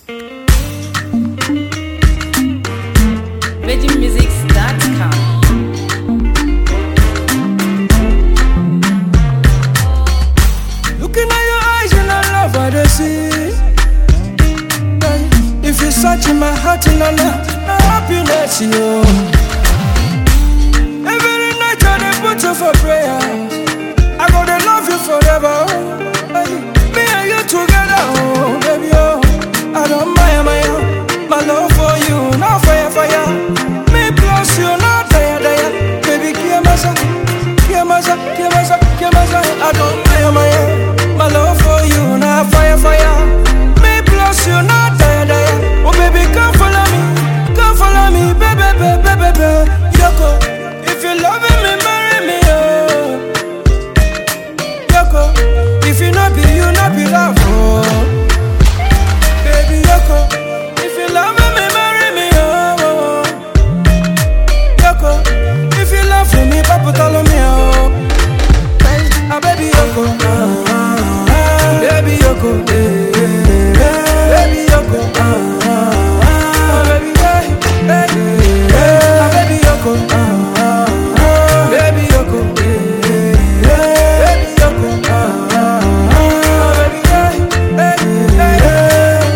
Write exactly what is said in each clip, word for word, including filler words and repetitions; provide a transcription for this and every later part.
Virgin Music dot com. Looking at your eyes and I love what I see. If you search in my heart and I love my happiness, you. Every night I dey put you for prayer. I gotta love you forever. Me and you together, oh baby, oh. I don't mind my my love for you, now fire, fire. Me plus you, not tire, tire. Baby, give me some, give me some, give me some, give me some. I don't mind my my love for you, now fire, fire. Me plus you, not tire, tire. Oh baby, come follow me, come follow me, baby, baby, baby, baby. Yoko, if you loving me, marry me, oh. Yoko, if you not be, you not be love, oh. Baby, Yoko, if you loving me, marry me, oh, oh, oh. Yoko, if you love me, Papa tell me, oh. Ah, baby, Yoko, ah, ah, ah. Baby, Yoko, eh, eh, eh. Baby, Yoko, ah, ah, ah. Baby, eh, eh, eh. Ah, baby, Yoko, ah, ah, ah. Baby, Yoko, eh, eh, eh. Baby, Yoko, ah, ah, ah. Baby, eh, eh, eh, eh.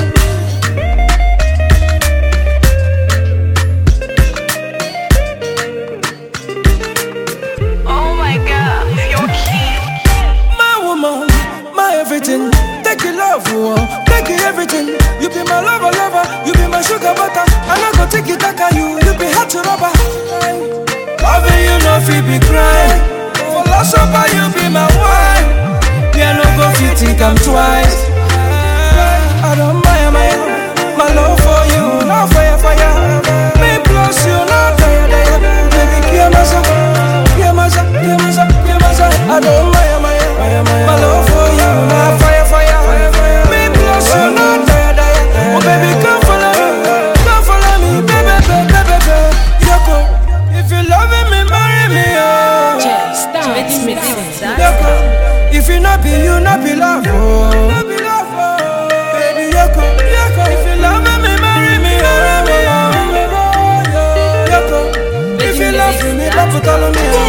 Oh my God, you're cute. My woman, my everything. Take your love, oh, take your everything. You be my lover, lover. You be my sugar butter. And I go take it back at you. You be hot to rubber. Loving you, no feel be crying. For last supper, you be my wine. Yeah, no go fit think I'm twice. I don't mind my my love for you. Now fire, fire. Me plus you, now tire, tire. Baby, give me some, give me some, give me some, give me some. I don't mind my my love for you. Now fire, fire. Me plus you, now tire, tire. Oh baby, come follow me, come follow me, baby, baby, baby. Yoko, if you loving me, marry me, oh. Virgin Music dot Yoko, com. if you not be, you not be love, oh. Baby, Yoko, Yoko, if you loving me, marry me, oh. Yoko, if you love me, Papa tell me, oh.